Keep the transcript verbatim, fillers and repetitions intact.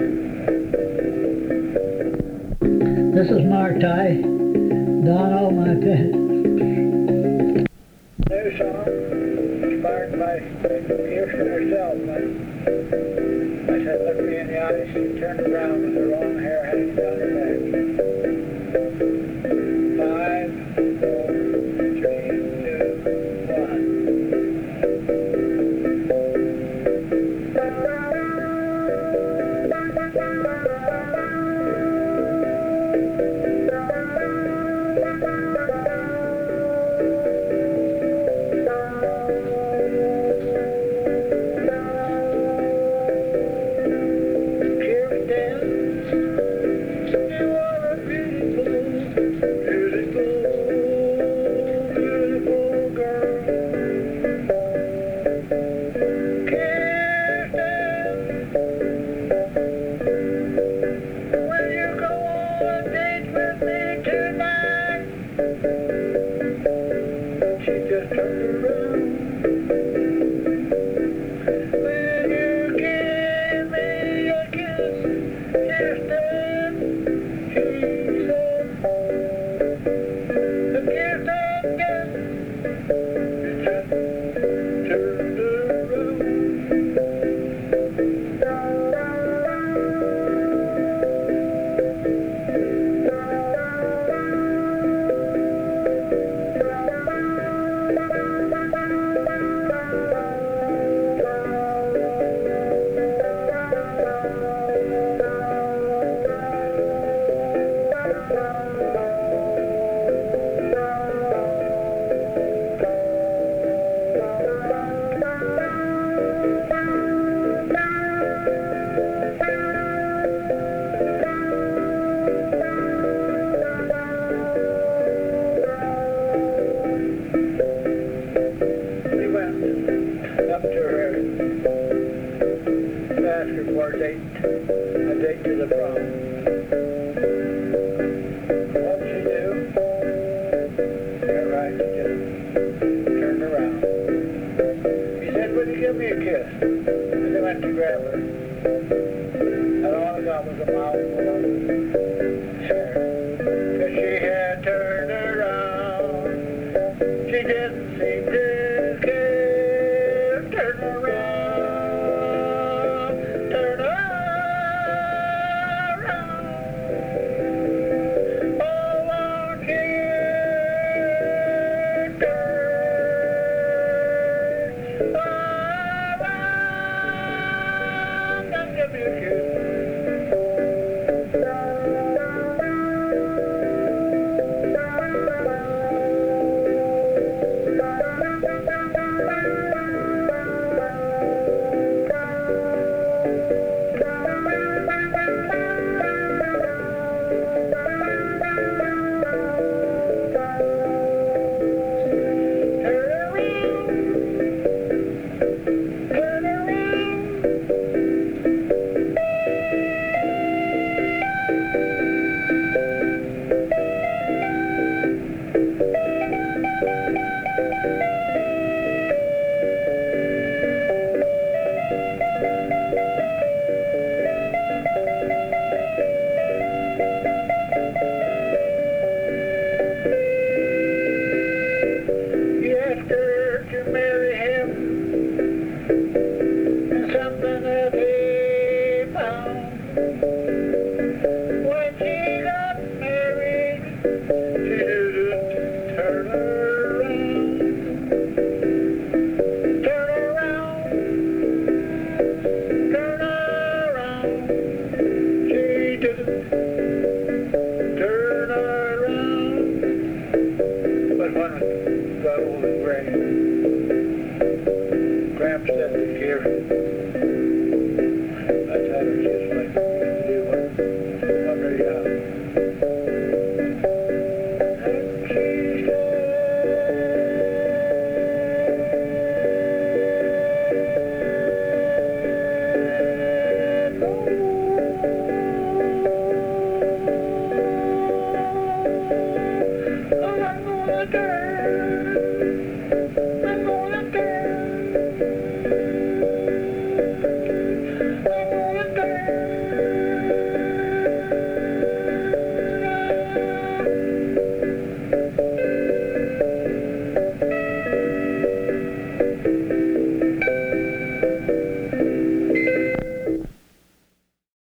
This is Marti, Don all my pet. New song, inspired by Kirsten herself. I said, look me in the eyes, she turned around with her long hair hanging down her neck. Five, four, three, two, one. For a date, a date to the prom. What'd she do? Yeah, right, she just turned around. He said, would you give me a kiss? And they went to grab her. And all I got was a mouthful of